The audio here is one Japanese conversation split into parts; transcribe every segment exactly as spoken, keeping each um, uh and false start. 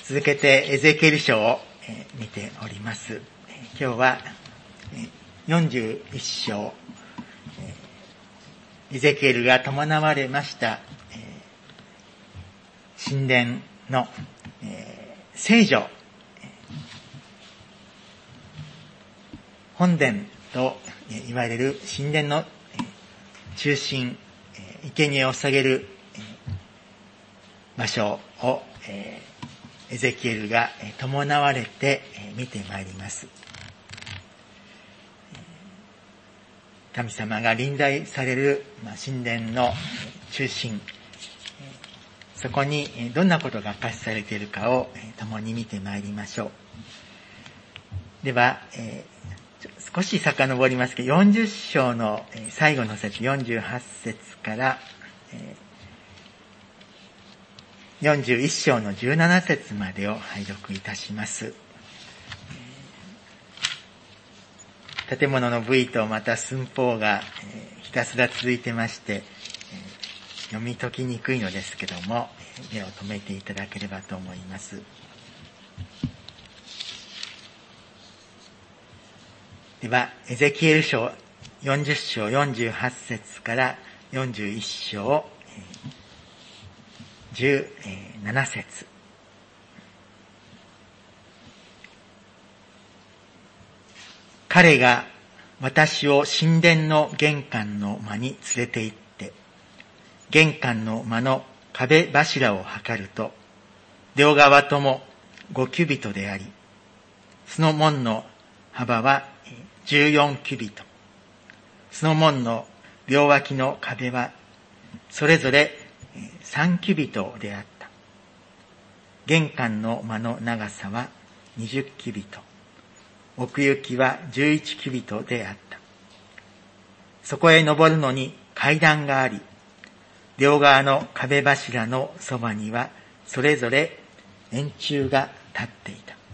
続けてエゼキエル書を見ております。今日はよんじゅういっ章、エゼキエルが伴われました神殿の聖所、本殿といわれる神殿の中心、生贄を捧げる場所をエゼキエルが伴われて見てまいります。神様が臨在される神殿の中心、そこにどんなことが明かしされているかを共に見てまいりましょう。では、少し遡りますけど、よんじゅう章の最後の節、よんじゅうはち節からよんじゅういっ章のじゅうなな節までを拝読いたします。建物の部位とまた寸法がひたすら続いてまして、読み解きにくいのですけども、目を留めていただければと思います。では、エゼキエル書よんじゅう章よんじゅうはち節からよんじゅういっ章じゅうなな節。彼が私を神殿の玄関の間に連れて行って、玄関の間の壁柱を測ると、両側ともごキュビトであり、その門の幅はじゅうよんキュビト。その門の両脇の壁は、それぞれさんキュビトであった。玄関の間の長さはにじゅうキュビト。奥行きはじゅういちキュビトであった。そこへ登るのに階段があり、両側の壁柱のそばにはそれぞれ円柱が立っていた。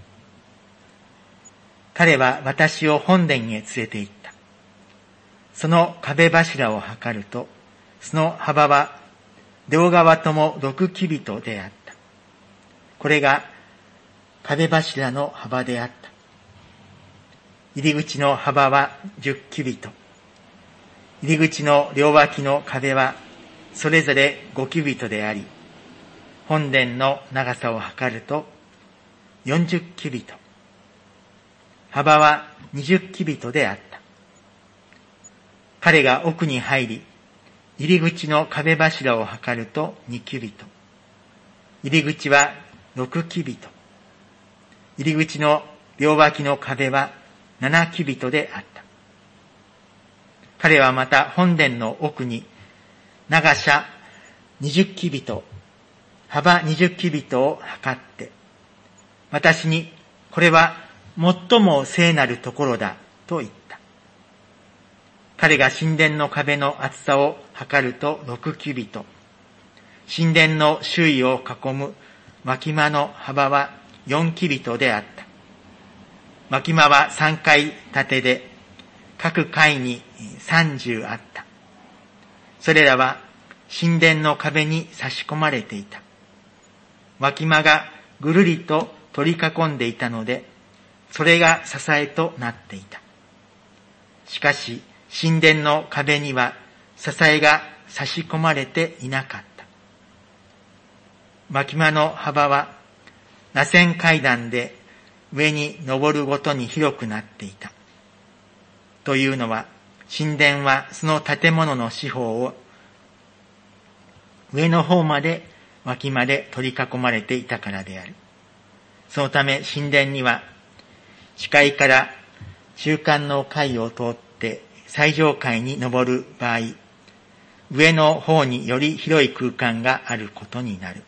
彼は私を本殿へ連れて行った。その壁柱を測ると、その幅は両側ともろくキュビトであった。これが壁柱の幅であった。入り口の幅はじゅうキュビト。入り口の両脇の壁はそれぞれごキュビトであり、本殿の長さを測るとよんじゅうキュビト。幅はにじゅうキュビトであった。彼が奥に入り、入り口の壁柱を測るとにキュビト。入り口はろくキュビト。入り口の両脇の壁はななキュビトであった。彼はまた本殿の奥に長さにじゅうキュビト、幅にじゅうキュビトを測って、私にこれは最も聖なるところだと言った。彼が神殿の壁の厚さを測るとろくキュビト。神殿の周囲を囲む脇間の幅はよんキュビトであった。脇間はさんかい建てで、各階にさんじゅうあった。それらは神殿の壁に差し込まれていた。脇間がぐるりと取り囲んでいたので、それが支えとなっていた。しかし、神殿の壁には支えが差し込まれていなかった。脇間の幅は螺旋階段で上に登るごとに広くなっていた。というのは、神殿はその建物の四方を上の方まで脇まで取り囲まれていたからである。そのため神殿には地階から中間の階を通って最上階に登る場合、上の方により広い空間があることになる。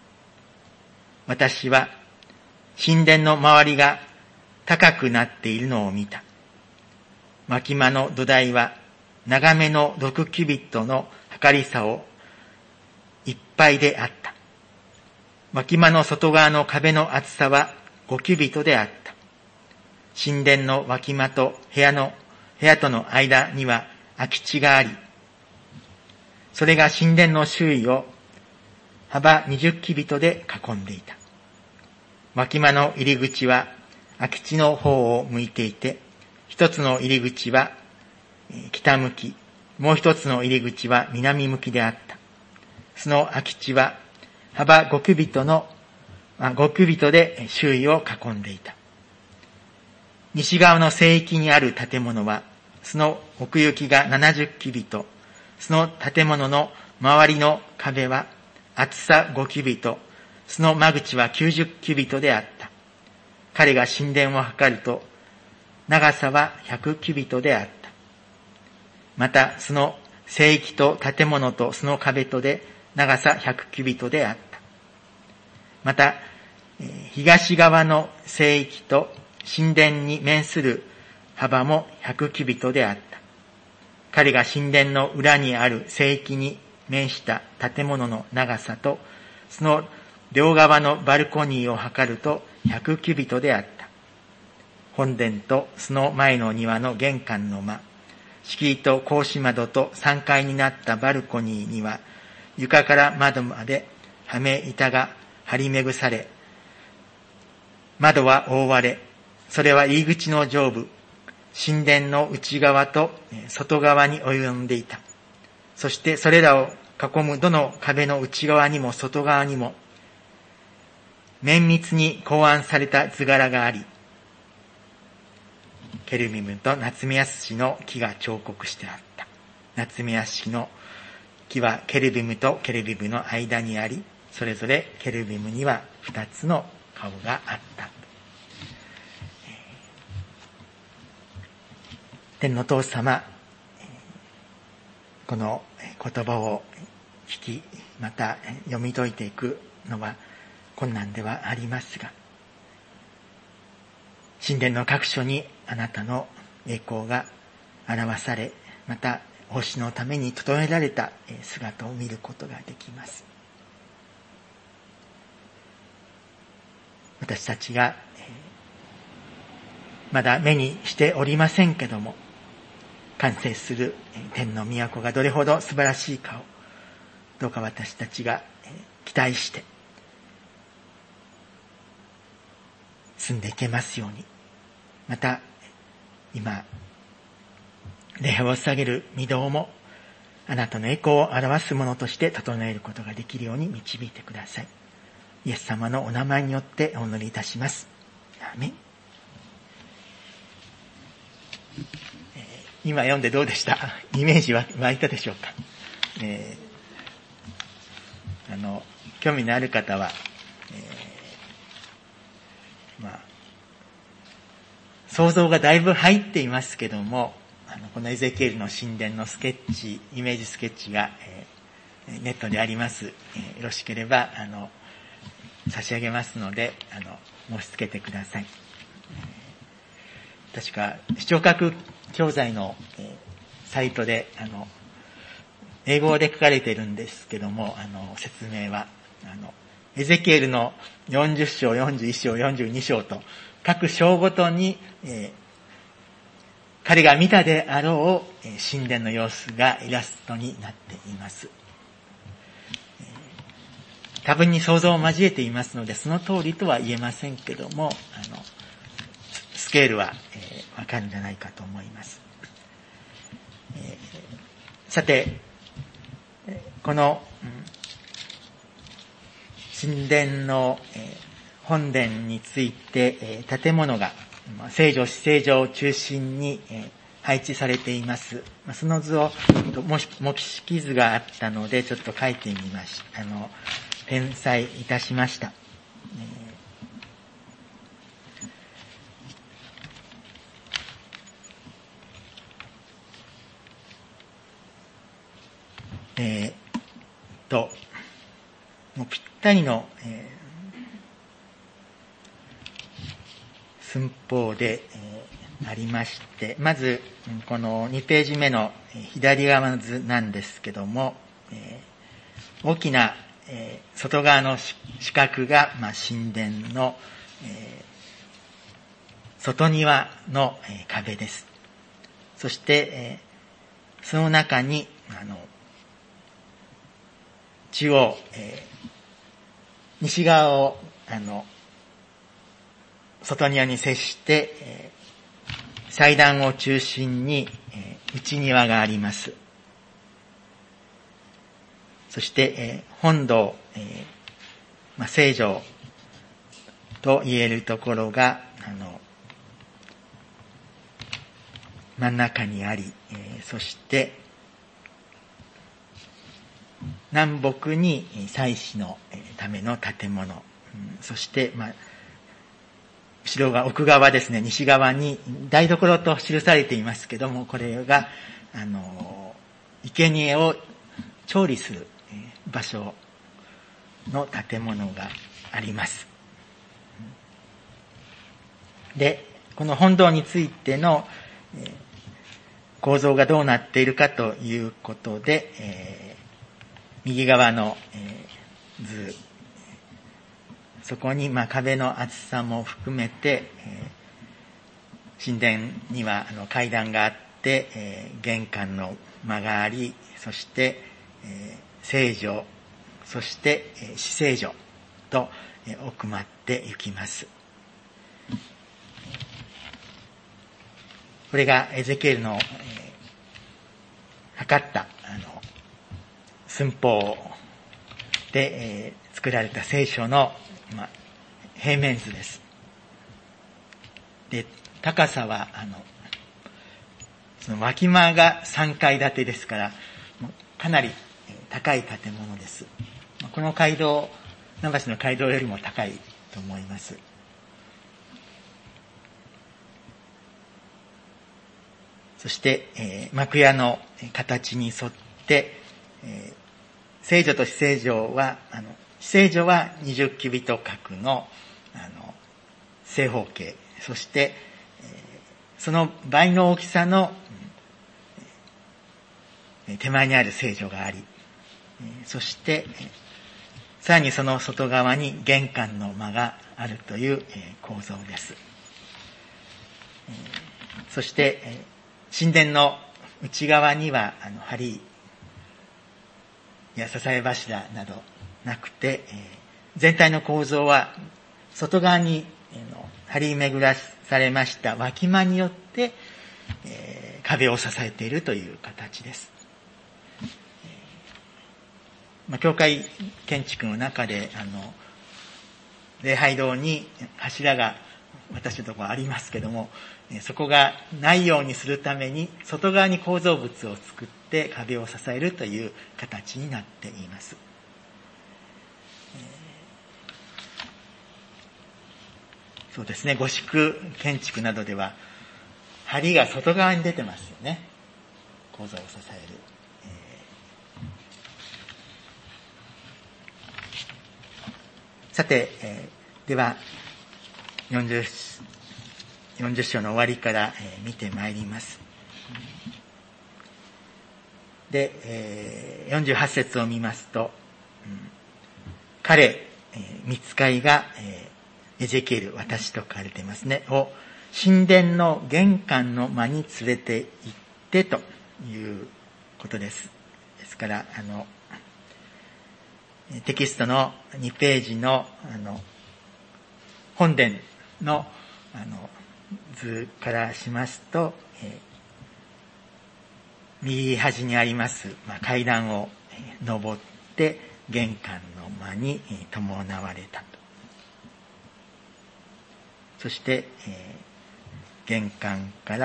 私は神殿の周りが高くなっているのを見た。脇間の土台は長めのろくキュビットの測り差をいっぱいであった。脇間の外側の壁の厚さはごキュビットであった。神殿の脇間と部屋の部屋との間には空き地があり、それが神殿の周囲を幅にじゅうキュビットで囲んでいた。 脇間の入り口は空き地の方を向いていて、一つの入り口は北向き、もう一つの入り口は南向きであった。その空き地は幅五キュビットの、五キュビットで周囲を囲んでいた。西側の聖域にある建物は、その奥行きがななじゅうキュビット、その建物の周りの壁は厚さごキュビット、その間口はきゅうじゅうキュビットであった。彼が神殿を測ると、長さはひゃくキュビットであった。また、その聖域と建物とその壁とで長さひゃくキュビットであった。また、東側の聖域と神殿に面する幅もひゃくキュビットであった。彼が神殿の裏にある聖域に面した建物の長さと、その両側のバルコニーを測るとひゃくキュビットであった。本殿とその前の庭の玄関の間、敷居と格子窓とさんがいになったバルコニーには、床から窓まではめ板が張り巡され、窓は覆われ、それは入り口の上部、神殿の内側と外側に及んでいた。そしてそれらを囲むどの壁の内側にも外側にも、綿密に考案された図柄があり、ケルビムとナツメヤスの木が彫刻してあった。ナツメヤスの木はケルビムとケルビムの間にあり、それぞれケルビムには二つの顔があった。天のお父様、この言葉を聞き、また読み解いていくのは困難ではありますが、神殿の各所にあなたの栄光が表され、また奉仕のために整えられた姿を見ることができます。私たちがまだ目にしておりませんけども、完成する天の都がどれほど素晴らしいかを、どうか私たちが期待して進んでいけますように、また今礼拝を捧げる御堂もあなたの栄光を表すものとして整えることができるように導いてください。イエス様のお名前によってお祈りいたします。アーメン。今読んでどうでした？イメージは湧いたでしょうか？えー、あの興味のある方は、えー、まあ想像がだいぶ入っていますけども、あのこのエゼキエルの神殿のスケッチ、イメージスケッチが、えー、ネットであります。えー、よろしければあの差し上げますので、あの申し付けてください。確か視聴覚教材の、えー、サイトであの英語で書かれているんですけども、あの説明はあのエゼキエルのよんじゅっ章、よんじゅういち章、よんじゅうに章と各章ごとに、えー、彼が見たであろう、えー、神殿の様子がイラストになっています。えー、多分に想像を交えていますので、その通りとは言えませんけども、あのスケールは、えー、わかるんじゃないかと思います。えー、さて、この、うん、神殿の、えー、本殿について、えー、建物が聖女、至聖所を中心に、えー、配置されています。その図を、もし模式図があったので、ちょっと書いてみました。あの、転載いたしました。えー、と、もうぴったりの、えー、寸法で、えー、ありまして、まず、このにページ目の左側の図なんですけども、えー、大きな、えー、外側の四角が、まあ、神殿の、えー、外庭の、えー、壁です。そして、えー、その中に、あの、中央、えー、西側を、あの、 外庭に接して、えー、祭壇を中心に、えー、内庭があります。そして、えー、本堂、えーまあ、聖城と言えるところが、あの、真ん中にあり、えー、そして、南北に祭祀のための建物、うん、そして、まあ、後ろが奥側ですね、西側に台所と記されていますけども、これが、あの、生贄を調理する場所の建物があります。で、この本堂についての構造がどうなっているかということで、えー、右側の図、そこにまあ壁の厚さも含めて、えー、神殿にはあの階段があって、えー、玄関の間があり、そして、えー、聖城、そして、えー、至聖所と、えー、奥まって行きます。これがエゼキエルの、えー、測ったあの寸法で、えー、作られた聖書の、まあ、平面図です。で、高さはあのその脇間がさんかい建てですから、かなり高い建物です。この街道、南橋の街道よりも高いと思います。そして、えー、幕屋の形に沿って、えー、聖女と至聖所は、あの、至聖所はにじゅうキュビット角の、あの、正方形。そして、えー、その倍の大きさの、えー、手前にある聖所があり、えー、そして、えー、さらにその外側に玄関の間があるという、えー、構造です。えー、そして、えー神殿の内側にはあの梁や支え柱などなくて、えー、全体の構造は外側に、えー、の張り巡らされました脇間によって、えー、壁を支えているという形です。えーまあ、教会建築の中であの礼拝堂に柱が私のところありますけども、そこがないようにするために外側に構造物を作って壁を支えるという形になっています。そうですね、ゴシック建築などでは梁が外側に出てますよね。構造を支える。さて、えー、ではよんじゅう、よんじゅう章の終わりから、えー、見てまいります。で、えー、よんじゅうはち節を見ますと、うん、彼、えー、御使いが、えー、エゼキエル、私と書かれていますね、を神殿の玄関の間に連れて行ってということです。ですから、あの、テキストのにページの、あの、本殿の、あの、図からしますと、えー、右端にあります、まあ、階段を、えー、登って玄関の間に、えー、伴われたと。そして、えー、玄関から、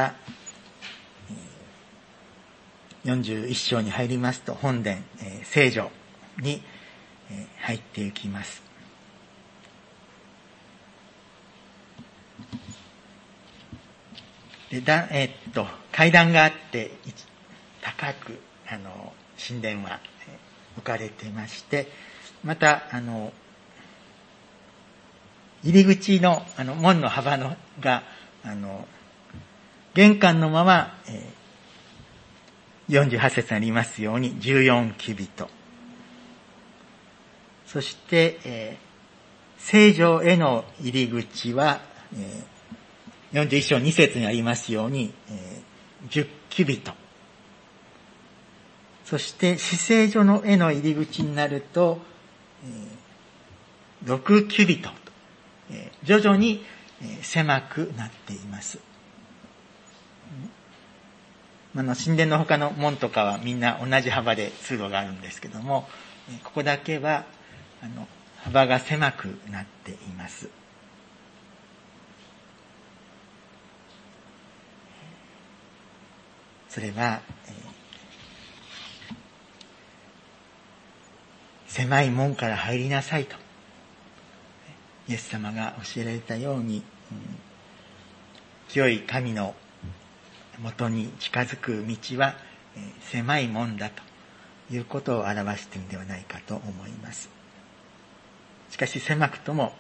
えー、よんじゅういち章に入りますと本殿、えー、聖所に、えー、入っていきます。でだえー、っと階段があって高くあの神殿は置かれていまして、またあの入り口のあの門の幅のがあの玄関のまま、えー、よんじゅうはち節にありますようにじゅうよんキュビット、そして、えー、聖城への入り口は、えーよんじゅういち章に節にありますように、えー、じゅうキュビット。そして、至聖所のへの入り口になると、えー、ろくキュビット。えー、徐々に狭くなっています。あの神殿の他の門とかはみんな同じ幅で通路があるんですけども、ここだけはあの幅が狭くなっています。それは、えー、狭い門から入りなさいとイエス様が教えられたように、うん、清い神の元に近づく道は、えー、狭い門だということを表しているのではないかと思います。しかし狭くとも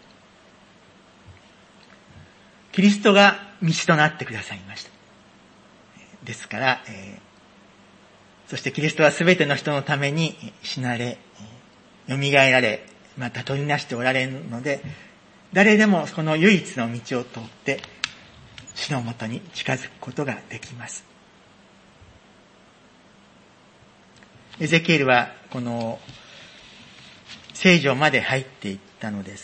キリストが道となってくださいました。ですから、えー、そしてキリストはすべての人のために死なれ、蘇られ、また取りなしておられるので、誰でもこの唯一の道を通って主のもとに近づくことができます。エゼキエルはこの聖所まで入っていったのです。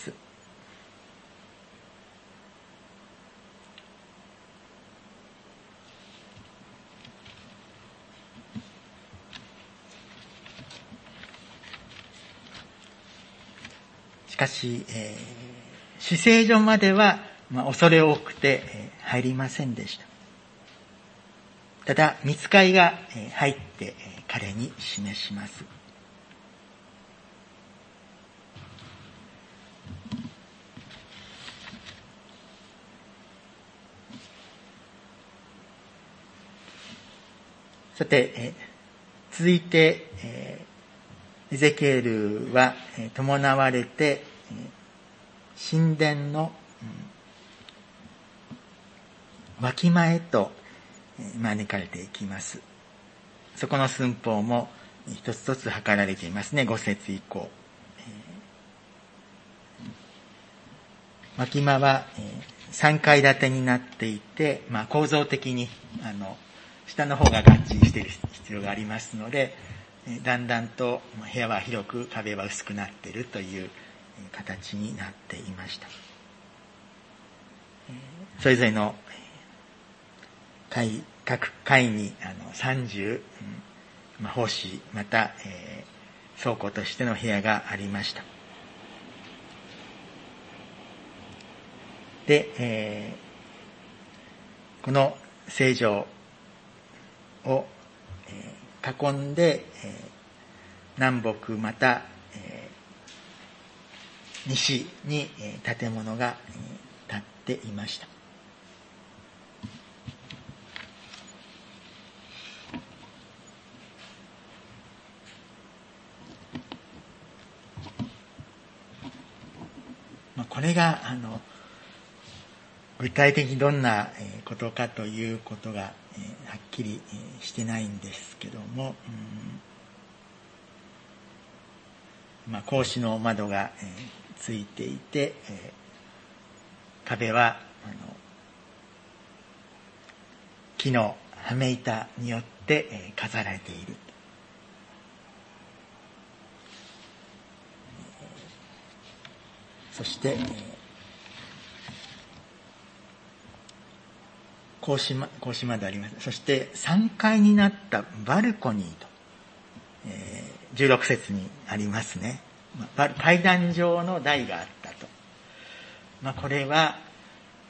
しかし、えー、至聖所までは、まあ、恐れ多くて、えー、入りませんでした。ただ、御使いが、えー、入って、えー、彼に示します。さて、えー、続いて、えーエゼキエルは伴われて神殿の脇間へと招かれていきます。そこの寸法も一つ一つ測られていますね。ご節以降。脇間はさんかい建てになっていて、まあ、構造的にあの下の方が合致している必要がありますので、だんだんと部屋は広く壁は薄くなっているという形になっていました。それぞれの階、各階にあのさんじゅう、まあ、奉仕また、えー、倉庫としての部屋がありました。で、えー、この聖所を囲んで、えー、南北また、えー、西に、えー、建物が、えー、建っていました。まあ、これがあの具体的にどんなことかということが、えー、はっきりしてないんですけども、うん、まあ、格子の窓が、えー、ついていて、えー、壁はあの木の羽目板によって、えー、飾られている。そして、えー格子ま、格子まであります。そしてさんかいになったバルコニーと、えー、じゅうろく節にありますね。まあ、階段状の台があったと。まあ、これは、え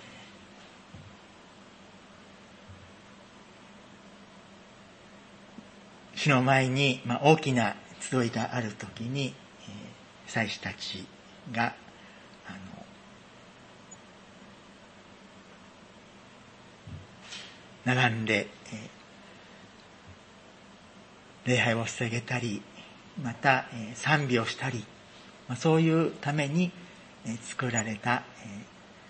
ー、主の前に、まあ、大きな集いがあるときに、えー、祭司たちが並んで、えー、礼拝を捧げたり、また、えー、賛美をしたり、まあ、そういうために、えー、作られた、え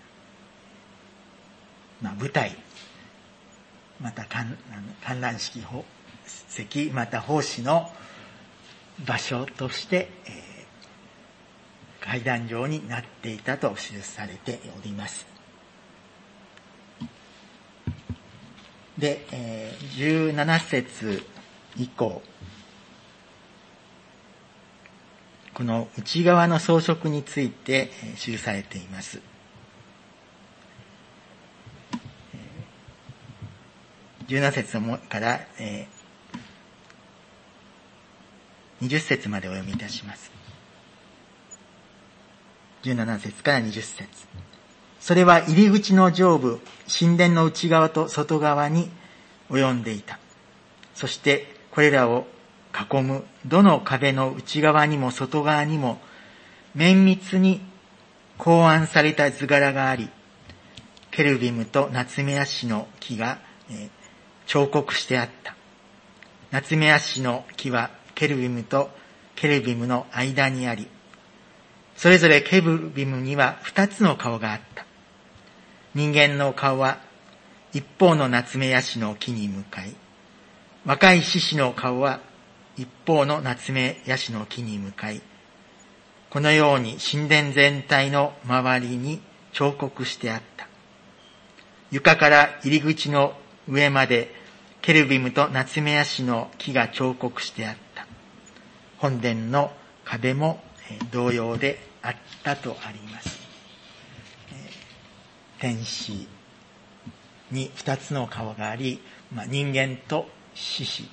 ーまあ、舞台、また観覧式席、また奉仕の場所として、えー、階段状になっていたと記されております。で、えー、じゅうなな節以降、この内側の装飾について、えー、記されています。 じゅうなな節から、えー、にじゅっ節までお読みいたします。じゅうなな節からにじゅっ節。それは入り口の上部、神殿の内側と外側に及んでいた。そしてこれらを囲むどの壁の内側にも外側にも綿密に考案された図柄があり、ケルビムとナツメヤシの木が、えー、彫刻してあった。ナツメヤシの木はケルビムとケルビムの間にあり、それぞれケルビムには二つの顔があった。人間の顔は一方のナツメヤシの木に向かい、若い獅子の顔は一方のナツメヤシの木に向かい、このように神殿全体の周りに彫刻してあった。床から入り口の上までケルビムとナツメヤシの木が彫刻してあった。本殿の壁も同様であったとあります。天使に二つの顔があり、まあ、人間と獅子、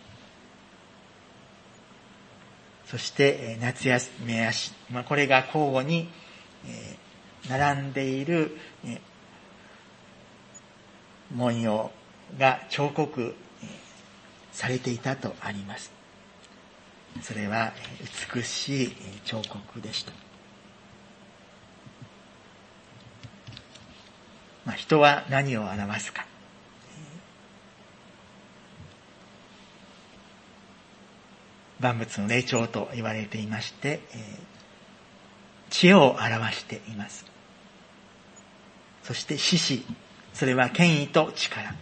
そしてナツメヤシ、まあ、これが交互に並んでいる文様が彫刻されていたとあります。それは美しい彫刻でした。まあ、人は何を表すか。万物の霊長と言われていまして、知恵を表しています。そして獅子、それは権威と力。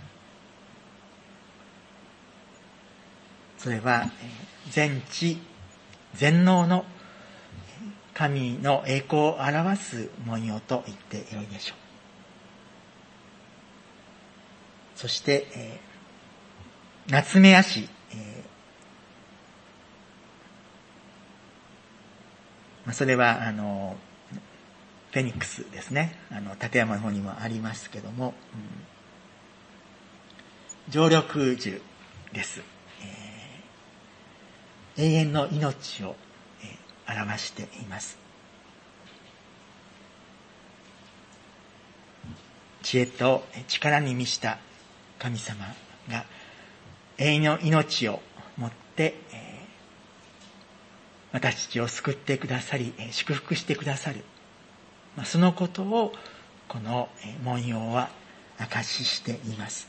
それは全知全能の神の栄光を表す文様と言ってよいでしょう。そして、えー、ナツメヤシ、えー、それはあのフェニックスですね。あの立山の方にもありますけども、うん、常緑樹です、えー。永遠の命を、えー、表しています。知恵と力に満ちた神様が永遠の命をもって、えー、私たちを救ってくださり、祝福してくださる。まあ、そのことをこの文様は証ししています。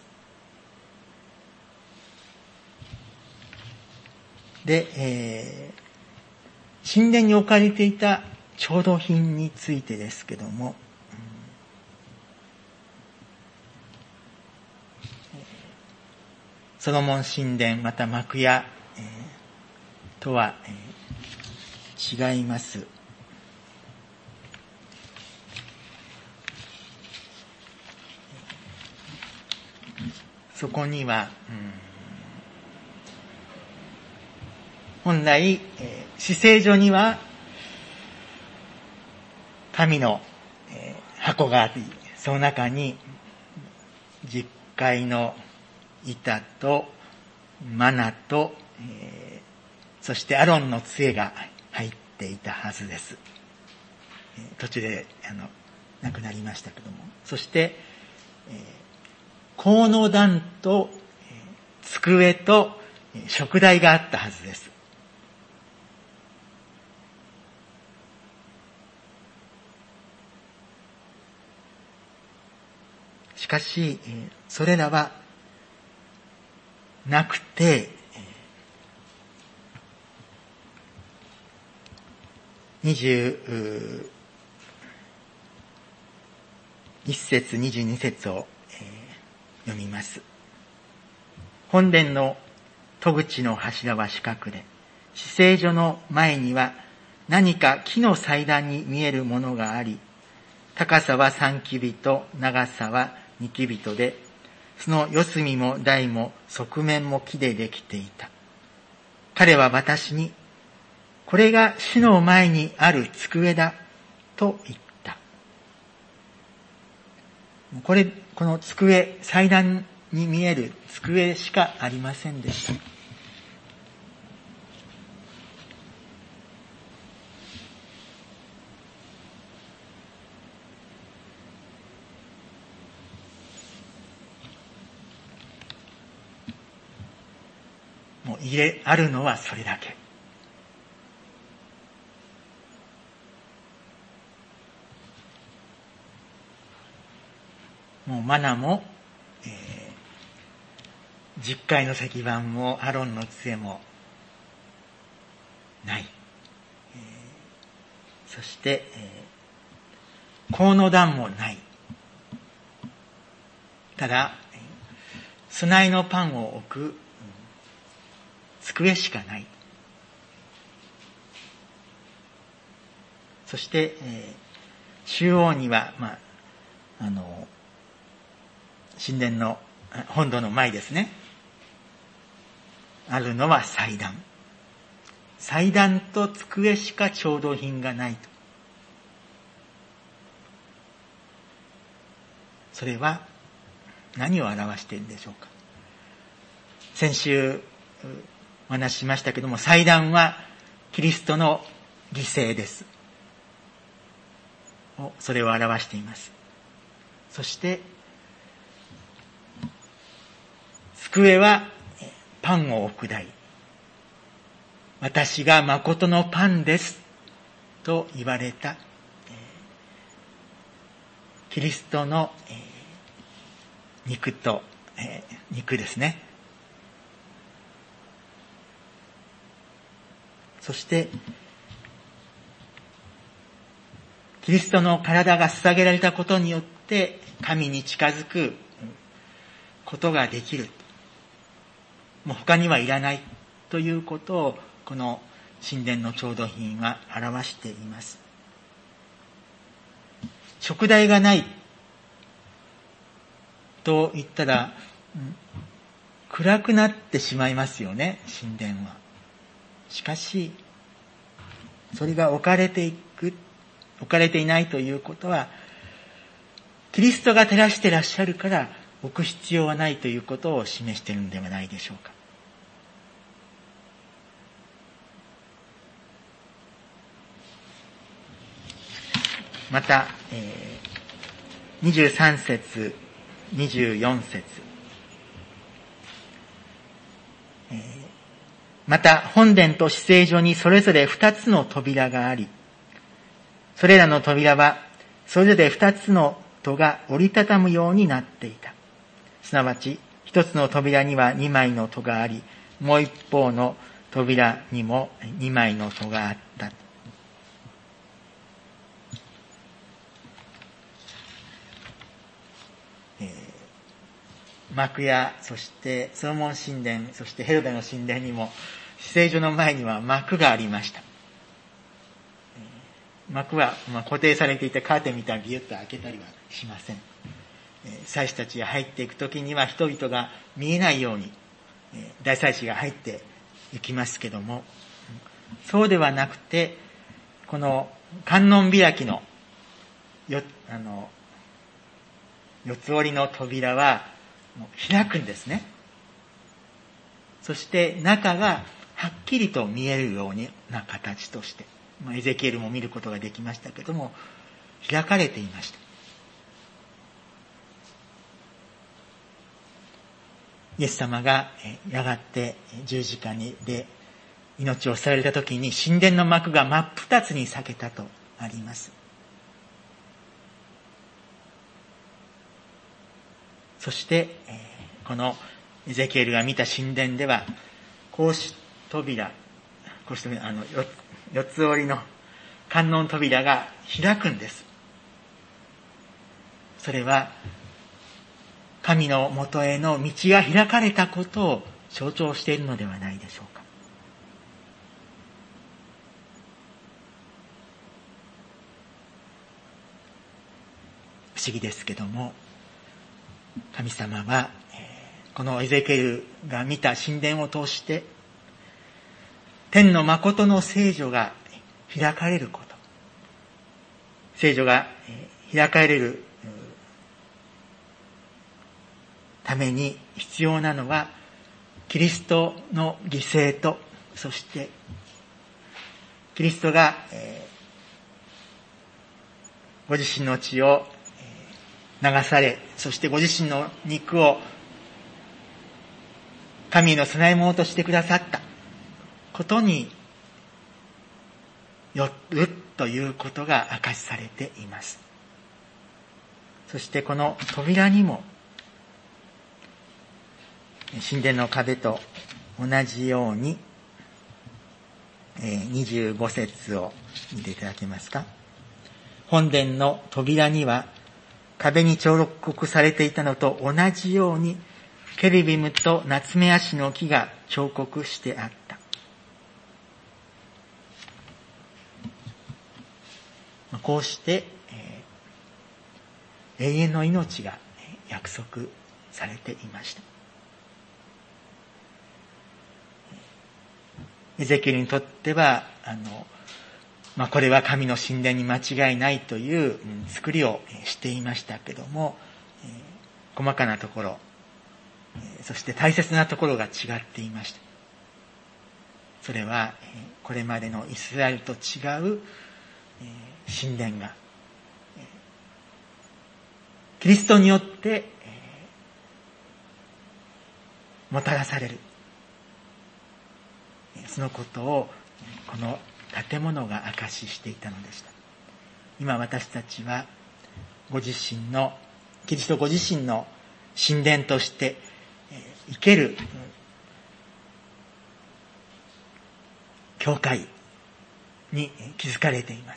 で、えー、神殿に置かれていた調度品についてですけども、ソロモン神殿また幕屋、えー、とは、えー、違います。そこには、うん、本来、えー、至聖所には神の、えー、箱があり、その中に十戒の板とマナと、えー、そしてアロンの杖が入っていたはずです。えー、途中であの亡くなりましたけども、そして、えー、香の壇と、えー、机と、えー、食台があったはずです。しかし、えー、それらはなくて、にじゅういち節にじゅうに節を、えー、読みます。本殿の戸口の柱は四角で、至聖所の前には何か木の祭壇に見えるものがあり、高さは三キビト、長さは二キビトで、その四隅も台も側面も木でできていた。彼は私に、これが主の前にある机だと言った。これ、この机、祭壇に見える机しかありませんでした。もう入れ、あるのはそれだけ。もうマナも、えー、十戒の石板もアロンの杖もない。えー、そして、えー、香の段もない。ただ、供えのパンを置く机しかない。そして、えー、中央には、まあ、あの、神殿の本堂の前ですね。あるのは祭壇。祭壇と机しか調度品がないと。それは何を表しているんでしょうか。先週お話ししましたけども、祭壇はキリストの犠牲です。それを表しています。そして机はパンを置く台。私が誠のパンですと言われた、えー、キリストの、えー、肉と、えー、肉ですね。そしてキリストの体が捧げられたことによって神に近づくことができる。もう他にはいらないということをこの神殿の調度品は表しています。食台がないと言ったら、うん、暗くなってしまいますよね、神殿は。しかしそれが置かれていく、置かれていないということは、キリストが照らしてらっしゃるから置く必要はないということを示しているのではないでしょうか。また、えー、にじゅうさん節、にじゅうよん節、えー、また本殿と至聖所にそれぞれ二つの扉があり、それらの扉はそれぞれ二つの戸が折りたたむようになっていた。すなわち一つの扉には二枚の戸があり、もう一方の扉にも二枚の戸があった。幕屋、そしてソロモン神殿、そしてヘロデの神殿にも至聖所の前には幕がありました。幕はまあ固定されていてカーテンみたいにビュッと開けたりはしません。祭司たちが入っていくときには人々が見えないように大祭司が入っていきますけども、そうではなくて、この観音開きのよあの四つ折りの扉は開くんですね。そして中がはっきりと見えるような形として、まあ、エゼキエルも見ることができましたけども、開かれていました。イエス様がやがて十字架にで命を捨てられた時に神殿の幕が真っ二つに裂けたとあります。そして、このエゼキエルが見た神殿では、格子扉、格子扉、あの、四つ折りの観音扉が開くんです。それは、神の元への道が開かれたことを象徴しているのではないでしょうか。不思議ですけども、神様はこのエゼキエルが見た神殿を通して天の誠の聖所が開かれること、聖所が開かれるために必要なのは、キリストの犠牲と、そしてキリストが、えー、ご自身の血を流され、そしてご自身の肉を神の供え物としてくださったことによるということが明かしされています。そしてこの扉にも神殿の壁と同じようににじゅうご節を見ていただけますか。本殿の扉には壁に彫刻されていたのと同じようにケルビムとナツメヤシの木が彫刻してあった。こうして、えー、永遠の命が約束されていました。エゼキエルにとっては、あの、まあ、これは神の神殿に間違いないという作りをしていましたけども、えー、細かなところ、そして大切なところが違っていました。それは、これまでのイスラエルと違う神殿が、キリストによってもたらされる。そのことをこの建物が証ししていたのでした。今私たちはご自身の、キリストご自身の神殿として生ける教会に築かれています。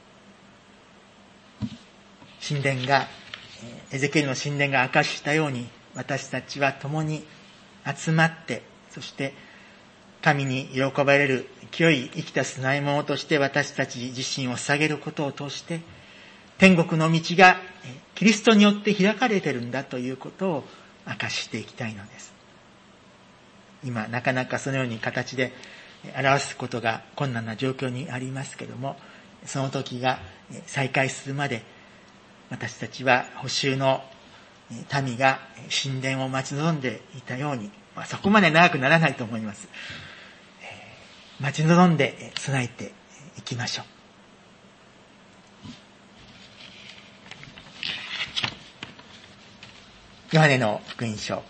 神殿が、エゼキエルの神殿が明かしたように、私たちは共に集まって、そして神に喜ばれる清い生きた供え物として私たち自身を捧げることを通して、天国の道がキリストによって開かれているんだということを明かしていきたいのです。今なかなかそのように形で表すことが困難な状況にありますけれども、その時が再開するまで私たちは補修の民が神殿を待ち望んでいたように、まあ、そこまで長くならないと思います。待ち望んで備えていきましょう。ヨハネの福音書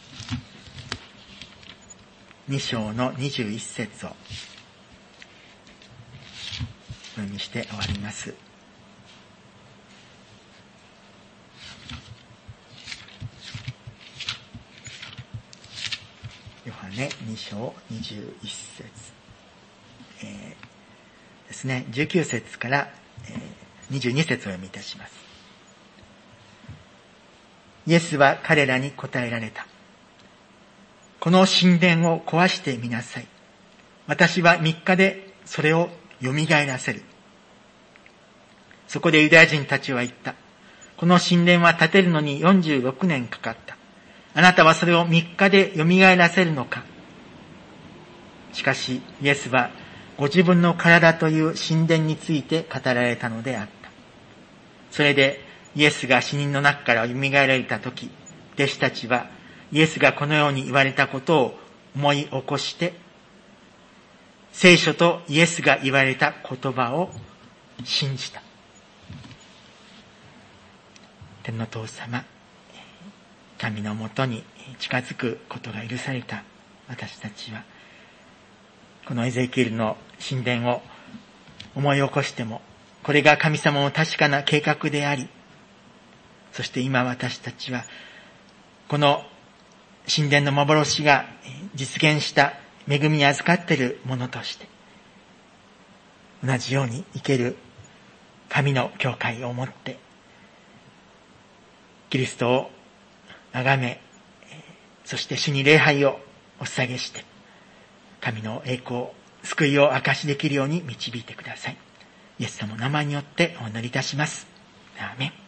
に章のにじゅういち節を読みして終わります。ヨハネに章にじゅういち節、えー、ですね、じゅうきゅう節から、えー、にじゅうに節を読みいたします。イエスは彼らに答えられた。この神殿を壊してみなさい。私はみっかでそれを蘇らせる。そこでユダヤ人たちは言った。この神殿は建てるのによんじゅうろくねんかかった。あなたはそれをみっかで蘇らせるのか。しかしイエスはご自分の体という神殿について語られたのであった。それでイエスが死人の中から蘇られたとき、弟子たちはイエスがこのように言われたことを思い起こして、聖書とイエスが言われた言葉を信じた。天の父様、神のもとに近づくことが許された私たちは、このエゼキエルの神殿を思い起こしても、これが神様の確かな計画であり、そして今私たちはこの神殿の幻が実現した恵みに預かっているものとして同じように生ける神の教会をもってキリストを崇め、そして主に礼拝をお捧げして神の栄光、救いを証しできるように導いてください。イエス様の名前によってお祈りいたします。アーメン。